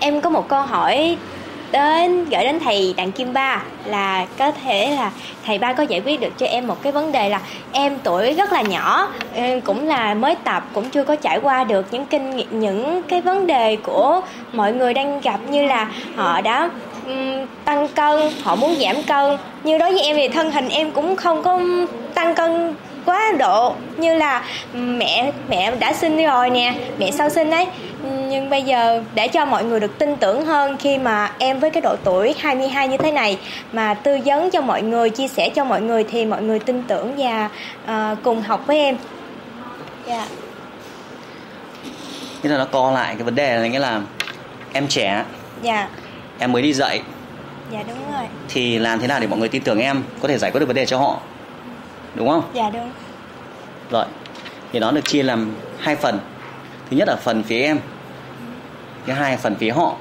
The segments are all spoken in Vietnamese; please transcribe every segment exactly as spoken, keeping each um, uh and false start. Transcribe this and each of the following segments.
em có một câu hỏi đến gửi đến thầy Đặng Kim Ba, là có thể là thầy Ba có giải quyết được cho em một cái vấn đề là em tuổi rất là nhỏ, cũng là mới tập, cũng chưa có trải qua được những kinh nghiệm, những cái vấn đề của mọi người đang gặp, như là họ đã um, tăng cân, họ muốn giảm cân. Như đối với em thì thân hình em cũng không có tăng cân quá độ, như là mẹ mẹ đã sinh rồi nè, mẹ sau sinh ấy. Nhưng bây giờ để cho mọi người được tin tưởng hơn, khi mà em với cái độ tuổi hai mươi hai như thế này mà tư vấn cho mọi người, chia sẻ cho mọi người, thì mọi người tin tưởng và uh, cùng học với em. Dạ. Yeah. Nghĩa là nó co lại cái vấn đề là nghĩa là em trẻ. Dạ. Yeah. Em mới đi dạy. Dạ đúng rồi. Thì làm thế nào để mọi người tin tưởng em, có thể giải quyết được vấn đề cho họ, đúng không? Dạ đúng. Rồi, thì nó được chia làm hai phần. Thứ nhất là phần phía em, thứ hai là phần phía họ.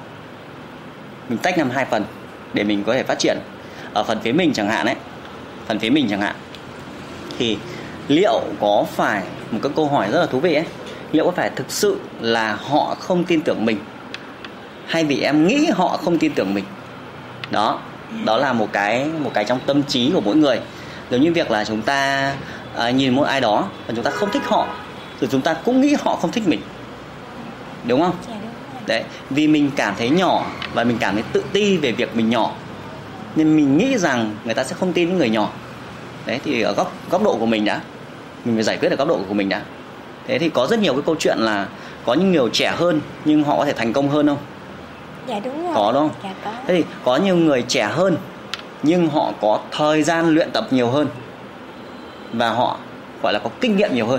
Mình tách làm hai phần để mình có thể phát triển. Ở phần phía mình chẳng hạn ấy, phần phía mình chẳng hạn, thì liệu có phải, một cái câu hỏi rất là thú vị ấy, liệu có phải thực sự là họ không tin tưởng mình, hay vì em nghĩ họ không tin tưởng mình? Đó, đó là một cái một cái trong tâm trí của mỗi người. Giống như việc là chúng ta à, nhìn một ai đó và chúng ta không thích họ, rồi chúng ta cũng nghĩ họ không thích mình, đúng không? Đấy, vì mình cảm thấy nhỏ và mình cảm thấy tự ti về việc mình nhỏ, nên mình nghĩ rằng người ta sẽ không tin những người nhỏ. Đấy, thì ở góc góc độ của mình đã, mình phải giải quyết được góc độ của mình đã. Thế thì có rất nhiều cái câu chuyện là có những người trẻ hơn nhưng họ có thể thành công hơn không? Dạ đúng rồi. Có đúng không? Dạ có. Thế thì có nhiều người trẻ hơn nhưng họ có thời gian luyện tập nhiều hơn và họ gọi là có kinh nghiệm nhiều hơn.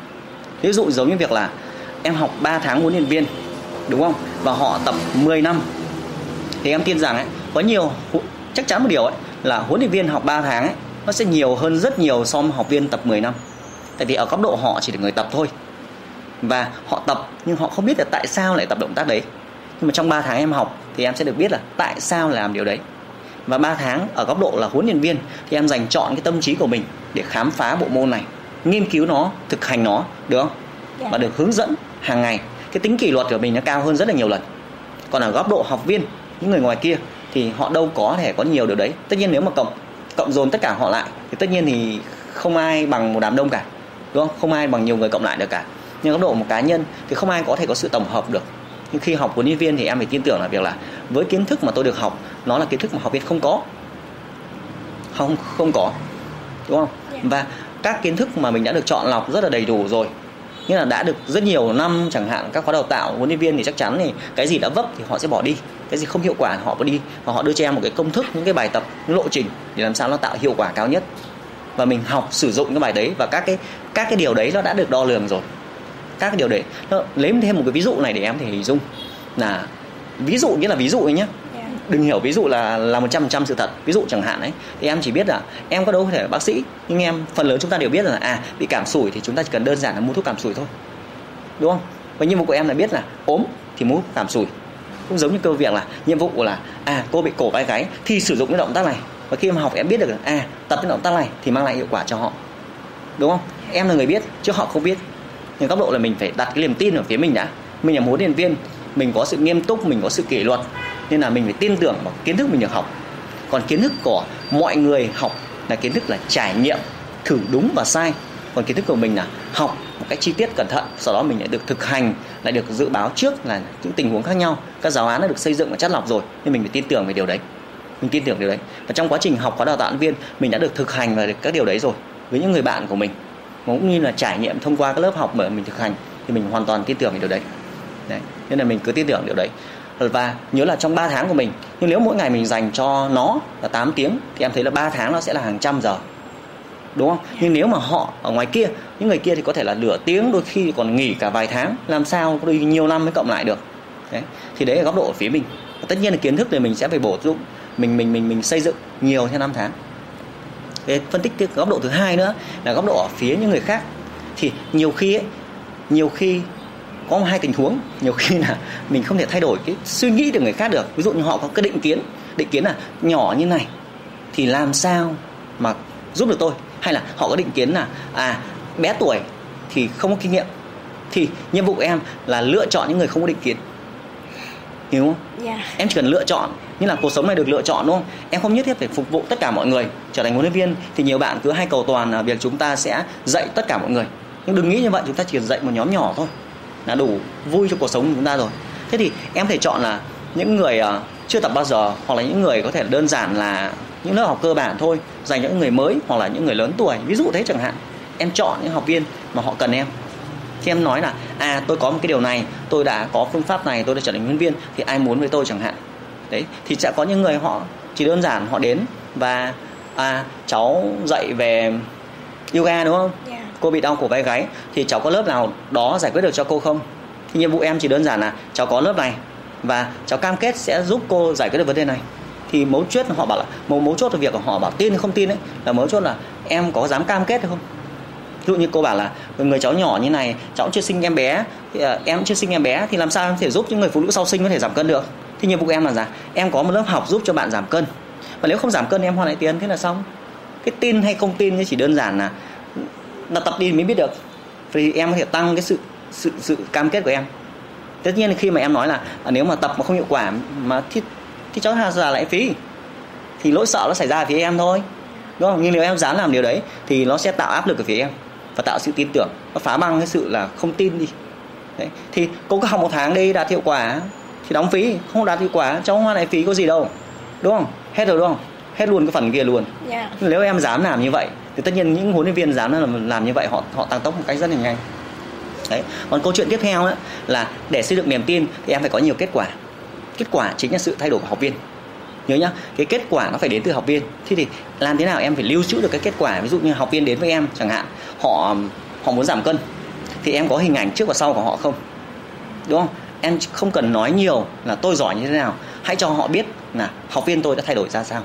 Ví dụ giống như việc là em học ba tháng huấn luyện viên, đúng không? Và họ tập mười năm. Thì em tin rằng ấy, có nhiều, chắc chắn một điều ấy, là huấn luyện viên học ba tháng ấy, nó sẽ nhiều hơn rất nhiều so với học viên tập mười năm. Tại vì ở góc độ họ chỉ là người tập thôi, và họ tập nhưng họ không biết là tại sao lại tập động tác đấy. Nhưng mà trong ba tháng em học thì em sẽ được biết là tại sao lại làm điều đấy. Và ba tháng ở góc độ là huấn luyện viên thì em dành chọn cái tâm trí của mình để khám phá bộ môn này, nghiên cứu nó, thực hành nó, được không? Yeah. Và được hướng dẫn hàng ngày. Cái tính kỷ luật của mình nó cao hơn rất là nhiều lần. Còn ở góc độ học viên, những người ngoài kia thì họ đâu có thể có nhiều điều đấy. Tất nhiên nếu mà cộng cộng dồn tất cả họ lại thì tất nhiên thì không ai bằng một đám đông cả, đúng không? Không ai bằng nhiều người cộng lại được cả. Nhưng góc độ một cá nhân thì không ai có thể có sự tổng hợp được. Nhưng khi học huấn luyện viên thì em phải tin tưởng là việc là với kiến thức mà tôi được học, nó là kiến thức mà học viên không có, không không có, đúng không? Yeah. Và các kiến thức mà mình đã được chọn lọc rất là đầy đủ rồi, nghĩa là đã được rất nhiều năm chẳng hạn, các khóa đào tạo huấn luyện viên thì chắc chắn thì cái gì đã vấp thì họ sẽ bỏ đi, cái gì không hiệu quả họ bỏ đi, và họ đưa cho em một cái công thức, những cái bài tập, những lộ trình để làm sao nó tạo hiệu quả cao nhất. Và mình học sử dụng cái bài đấy, và các cái các cái điều đấy nó đã được đo lường rồi. Các cái điều đấy, nó lấy thêm một cái ví dụ này để em thể hình dung là ví dụ, nghĩa là ví dụ ấy nhé. Yeah. Đừng hiểu ví dụ là là một trăm phần trăm sự thật. Ví dụ chẳng hạn ấy, thì em chỉ biết là em có đâu có thể là bác sĩ, nhưng em phần lớn chúng ta đều biết là à bị cảm sủi thì chúng ta chỉ cần đơn giản là mua thuốc cảm sủi thôi, đúng không? Và nhiệm vụ của em là biết là ốm thì mua thuốc cảm sủi. Cũng giống như câu việc là nhiệm vụ của là à cô bị cổ vai gáy thì sử dụng cái động tác này. Và khi em học em biết được là à tập cái động tác này thì mang lại hiệu quả cho họ, đúng không? Em là người biết chứ họ không biết. Nhưng góc độ là mình phải đặt cái niềm tin ở phía mình đã. Mình là một huấn luyện viên, mình có sự nghiêm túc, mình có sự kỷ luật, nên là mình phải tin tưởng vào kiến thức mình được học. Còn kiến thức của mọi người học là kiến thức là trải nghiệm, thử đúng và sai. Còn kiến thức của mình là học một cách chi tiết cẩn thận, sau đó mình lại được thực hành, lại được dự báo trước là những tình huống khác nhau. Các giáo án đã được xây dựng và chắt lọc rồi, nên mình phải tin tưởng về điều đấy. Mình tin tưởng điều đấy. Và trong quá trình học khóa đào tạo viên, mình đã được thực hành và được các điều đấy rồi với những người bạn của mình, cũng như là trải nghiệm thông qua các lớp học mà mình thực hành, thì mình hoàn toàn tin tưởng về điều đấy. Đấy, nên là mình cứ tin tưởng điều đấy. Và nhớ là trong ba tháng của mình, nhưng nếu mỗi ngày mình dành cho nó là tám tiếng thì em thấy là ba tháng nó sẽ là hàng trăm giờ, đúng không? Nhưng nếu mà họ ở ngoài kia, những người kia thì có thể là nửa tiếng, đôi khi còn nghỉ cả vài tháng, làm sao đôi nhiều năm mới cộng lại được. Đấy, thì đấy là góc độ ở phía mình. Và tất nhiên là kiến thức thì mình sẽ phải bổ sung, mình mình mình mình xây dựng nhiều theo năm tháng. Để phân tích cái góc độ thứ hai nữa là góc độ ở phía những người khác. Thì nhiều khi ấy, nhiều khi có hai tình huống, nhiều khi là mình không thể thay đổi cái suy nghĩ của người khác được. Ví dụ như họ có cái định kiến, định kiến là nhỏ như này thì làm sao mà giúp được tôi, hay là họ có định kiến là à bé tuổi thì không có kinh nghiệm. Thì nhiệm vụ của em là lựa chọn những người không có định kiến. hiểu không? Yeah. Em chỉ cần lựa chọn, như là cuộc sống này được lựa chọn đúng không? Em không nhất thiết phải phục vụ tất cả mọi người. Trở thành huấn luyện viên thì nhiều bạn cứ hay cầu toàn là việc chúng ta sẽ dạy tất cả mọi người, nhưng đừng nghĩ như vậy. Chúng ta chỉ dạy một nhóm nhỏ thôi là đủ vui cho cuộc sống của chúng ta rồi. Thế thì em có thể chọn là những người uh, chưa tập bao giờ, hoặc là những người có thể đơn giản là những lớp học cơ bản thôi, dành cho những người mới hoặc là những người lớn tuổi, ví dụ thế chẳng hạn. Em chọn những học viên mà họ cần em. Khi em nói là à tôi có một cái điều này, tôi đã có phương pháp này, tôi đã trở thành huấn luyện viên, thì ai muốn với tôi chẳng hạn. Đấy, thì sẽ có những người họ chỉ đơn giản họ đến và à cháu dạy về yoga đúng không? Yeah. Cô bị đau cổ vai gáy thì cháu có lớp nào đó giải quyết được cho cô không? Thì nhiệm vụ em chỉ đơn giản là cháu có lớp này và cháu cam kết sẽ giúp cô giải quyết được vấn đề này. Thì mấu chốt họ bảo là mấu mấu chốt là việc của họ bảo tin hay không tin ấy, là mấu chốt là em có dám cam kết hay không. Ví dụ như cô bảo là người cháu nhỏ như này, cháu chưa sinh em bé, thì, uh, em chưa sinh em bé thì làm sao em có thể giúp những người phụ nữ sau sinh có thể giảm cân được? Thì nhiệm vụ em là gì? Em có một lớp học giúp cho bạn giảm cân. Và nếu không giảm cân em hoàn lại tiền, thế là xong. Cái tin hay không tin chỉ đơn giản là là tập đi mới biết được. Thì em có thể tăng cái sự sự sự cam kết của em. Tất nhiên khi mà em nói là à, nếu mà tập mà không hiệu quả mà thì thì cháu hà già lại phí, thì lỗi sợ nó xảy ra ở phía em thôi, đúng không? Nhưng nếu em dám làm điều đấy thì nó sẽ tạo áp lực ở phía em và tạo sự tin tưởng, nó phá băng cái sự là không tin đi. Đấy. Thì cô cứ học một tháng đi đạt hiệu quả thì đóng phí, không đạt hiệu quả cháu hoa lại phí có gì đâu, đúng không? Hết rồi đúng không? Hết luôn cái phần kia luôn. Yeah. Nếu em dám làm như vậy thì tất nhiên những huấn luyện viên dám làm, làm như vậy họ họ tăng tốc một cách rất là nhanh. Đấy. Còn câu chuyện tiếp theo ấy, là để xây dựng niềm tin thì em phải có nhiều kết quả. Kết quả chính là sự thay đổi của học viên. Nhớ nhá, cái kết quả nó phải đến từ học viên. Thế thì làm thế nào em phải lưu trữ được cái kết quả? Ví dụ như học viên đến với em chẳng hạn, họ họ muốn giảm cân, thì em có hình ảnh trước và sau của họ không? Đúng không? Em không cần nói nhiều là tôi giỏi như thế nào, hãy cho họ biết là học viên tôi đã thay đổi ra sao.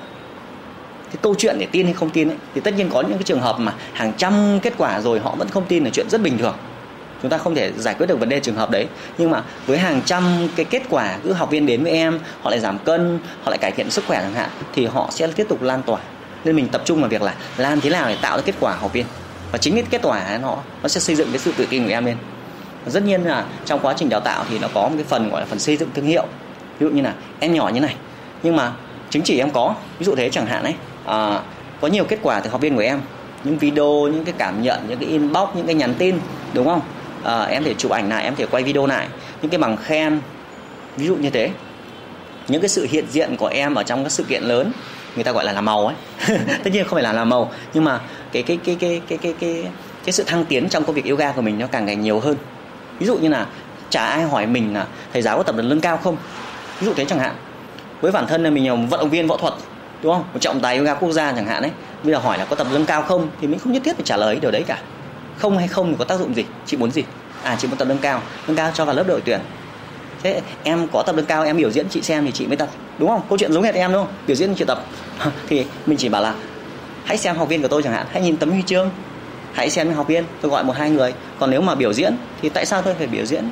Cái câu chuyện để tin hay không tin ấy, thì tất nhiên có những cái trường hợp mà hàng trăm kết quả rồi họ vẫn không tin là chuyện rất bình thường. Chúng ta không thể giải quyết được vấn đề trường hợp đấy. Nhưng mà với hàng trăm cái kết quả, cứ học viên đến với em, họ lại giảm cân, họ lại cải thiện sức khỏe chẳng hạn, thì họ sẽ tiếp tục lan tỏa. Nên mình tập trung vào việc là làm thế nào để tạo ra kết quả học viên. Và chính cái kết quả nó nó sẽ xây dựng cái sự tự tin của em lên. Và tất nhiên là trong quá trình đào tạo thì nó có một cái phần gọi là phần xây dựng thương hiệu. Ví dụ như là em nhỏ như này, nhưng mà chứng chỉ em có, ví dụ thế chẳng hạn ấy, à, có nhiều kết quả từ học viên của em, những video, những cái cảm nhận, những cái inbox, những cái nhắn tin, đúng không? À, em thể chụp ảnh lại, em thể quay video lại, những cái bằng khen, ví dụ như thế. Những cái sự hiện diện của em ở trong các sự kiện lớn, người ta gọi là làm màu ấy. Tất nhiên không phải là làm màu, nhưng mà cái cái cái cái cái cái cái cái sự thăng tiến trong công việc yoga của mình nó càng ngày nhiều hơn. Ví dụ như là chả ai hỏi mình là thầy giáo có tập luyện nâng cao không, ví dụ thế chẳng hạn. Với bản thân là mình là một vận động viên võ thuật, đúng không? Một trọng tài yoga quốc gia chẳng hạn ấy, bây giờ hỏi là có tập nâng cao không thì mình không nhất thiết phải trả lời điều đấy cả. Không hay không thì có tác dụng gì? Chị muốn gì? À, chị muốn tập nâng cao, nâng cao cho vào lớp đội tuyển. Thế em có tập nâng cao, em biểu diễn chị xem thì chị mới tập, đúng không? Câu chuyện giống hệt em đúng không? Biểu diễn chị tập. Thì mình chỉ bảo là hãy xem học viên của tôi chẳng hạn, hãy nhìn tấm huy chương, hãy xem học viên, tôi gọi một hai người. Còn nếu mà biểu diễn thì tại sao tôi phải biểu diễn?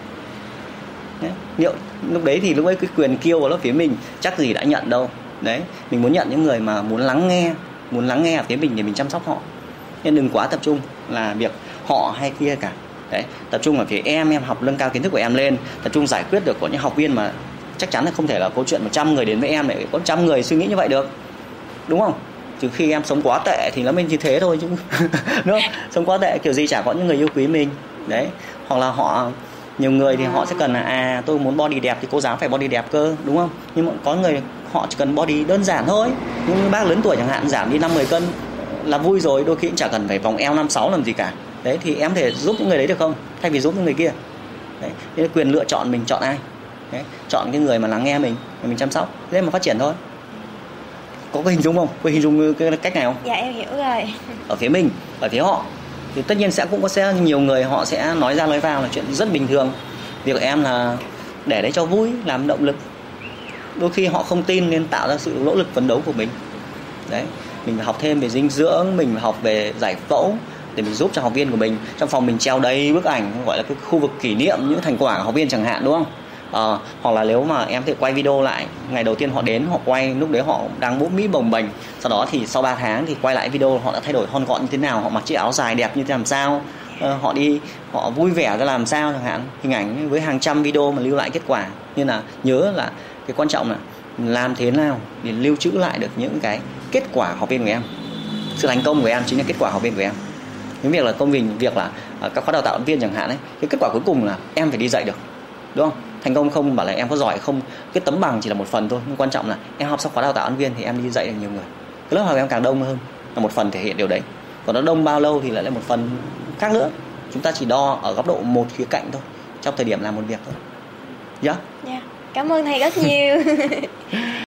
Đấy. Liệu lúc đấy thì lúc ấy cái quyền kêu vào lớp phía mình chắc gì đã nhận đâu. Đấy, mình muốn nhận những người mà muốn lắng nghe, muốn lắng nghe ở phía mình để mình chăm sóc họ. Nên đừng quá tập trung là việc họ hay kia cả. Đấy, tập trung ở phía em, em học nâng cao kiến thức của em lên, tập trung giải quyết được của những học viên mà chắc chắn là không thể là câu chuyện một trăm người đến với em để có một trăm người suy nghĩ như vậy được. Đúng không? Trừ khi em sống quá tệ thì nó mới như thế thôi chứ. Đúng không? Sống quá tệ kiểu gì chả có những người yêu quý mình. Đấy, hoặc là họ nhiều người thì họ sẽ cần là à tôi muốn body đẹp thì cô giáo phải body đẹp cơ, đúng không? Nhưng mà có người họ chỉ cần body đơn giản thôi. Nhưng bác lớn tuổi chẳng hạn giảm đi năm mười cân là vui rồi, đôi khi cũng chả cần phải vòng eo năm sáu làm gì cả. Đấy, thì em thể giúp những người đấy được không? Thay vì giúp những người kia. Đấy, nên quyền lựa chọn mình chọn ai. Đấy, chọn cái người mà lắng nghe mình, mình chăm sóc, thế mà phát triển thôi. Có cái hình dung không? Có hình dung cái cách này không? Dạ em hiểu rồi. Ở phía mình, ở phía họ thì tất nhiên sẽ cũng có sẽ nhiều người họ sẽ nói ra nói vào là chuyện rất bình thường. Việc của em là để đấy cho vui, làm động lực. Đôi khi họ không tin nên tạo ra sự nỗ lực phấn đấu của mình. Đấy, mình phải học thêm về dinh dưỡng, mình phải học về giải phẫu để mình giúp cho học viên của mình. Trong phòng mình treo đầy bức ảnh gọi là cái khu vực kỷ niệm những thành quả của học viên chẳng hạn, đúng không? À, hoặc là nếu mà em thể quay video lại ngày đầu tiên họ đến, họ quay lúc đấy họ đang mũm mĩm bồng bềnh, sau đó thì sau ba tháng thì quay lại video họ đã thay đổi thon gọn như thế nào, họ mặc chiếc áo dài đẹp như thế làm sao, uh, họ đi họ vui vẻ ra làm sao chẳng hạn, hình ảnh với hàng trăm video mà lưu lại kết quả. Nên là nhớ là cái quan trọng là làm thế nào để lưu trữ lại được những cái kết quả học viên của em. Sự thành công của em chính là kết quả học viên của em. Những việc là công việc việc là uh, các khóa đào tạo học viên chẳng hạn ấy, cái kết quả cuối cùng là em phải đi dạy được, đúng không? Thành công không bảo là em có giỏi không, cái tấm bằng chỉ là một phần thôi, nhưng quan trọng là em học xong khóa đào tạo học viên thì em đi dạy được nhiều người, cái lớp học em càng đông hơn là một phần thể hiện điều đấy. Còn nó đông bao lâu thì lại là một phần khác nữa. Chúng ta chỉ đo ở góc độ một khía cạnh thôi, trong thời điểm làm một việc thôi. Yeah. Yeah. Cảm ơn thầy rất nhiều.